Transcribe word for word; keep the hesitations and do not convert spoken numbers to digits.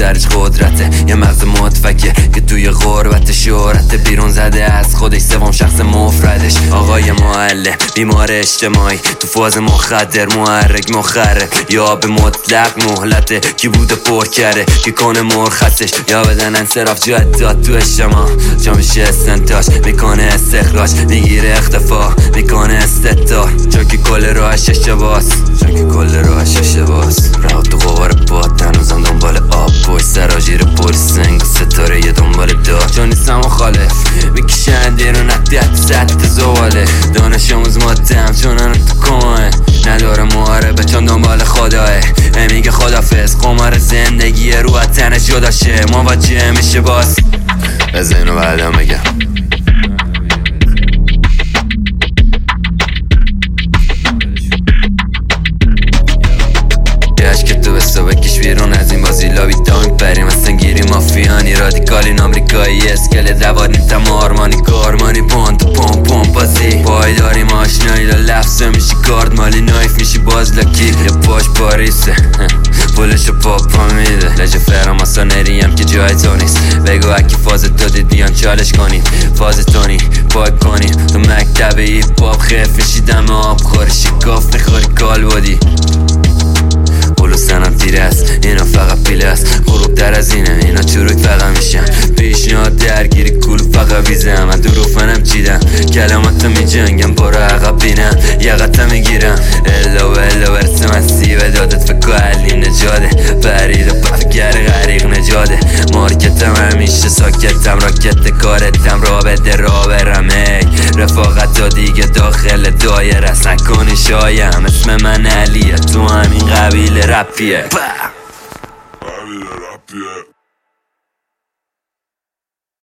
درش قدرته، یه مغز متفکر که توی غربت شهرت، بیرون زده از خودش، سوم شخص مفردش. آقای معلم بیمار اجتماعی تو فاز مخدر، محرک مخرب یا به مطلق مهلته، کی بوده پر کرده کی کنه مرخصش، یا بدن انصراف جداد تو اجتماع، جا میشه استنتاج میکنه استخراج، میگیره اختفا میکنه استدار، چون که کل راهش اشتباس، چون که کل راهش اشتباس. رها تو غبار باد هنوزم دنبال آب، پشت سراجیر پلیس سنگ ستاره یه دنبال دار، چون نیستم مخالف میکشن دیرون اکتیت ست زواله، دانش آموز ماتم چونن تو کماه، نداره محاربه چون دنبال خداه، میگه خدافز قمار زندگی رو تنش جداشه، مواجه میشه باز. از اینو بعدم بگم که تو بستا بکش بیرون از این بازی، لابی تا میپریم اصلا گیری مافیانی، رادیکالین آمریکایی اسکل دوانی تم آرمانی کارمانی، پونت پوم پوم بازی پای داریم آشنایی، لفظه میشی کارد مالی نایف میشی باز لکی، یه پاش پاریسه پولشو پاپا میده، لجه فراماسانری هم که جای تو نیست، بگو اکی فاز تو دیدیان چالش کنیم، فاز تونی پاک کنیم، تو مکتب ایپ پاپ خیف میشی دم آب خوری، شکاف میخوری کال بودی بلو سنم تیره است، اینا فقط پیله است، غروب در از اینه اینا چروک فقط میشن، پیشنهاد درگیری کول فقط ویزه، من دروفنم چیدم کلاماتو میجنگم برو عقب بینم یقتم میگیرم، الا و الا برسم از سیب دادت فکر علی نجاده، برید و بفگر غریق نجاده، مارکتم همیشه ساکتم، راکت کارتم را بده را برم، ای رفاقت ها دیگه داخل دایره، نکنی شایم اسم من علیه، تو همین قبیل رپیه.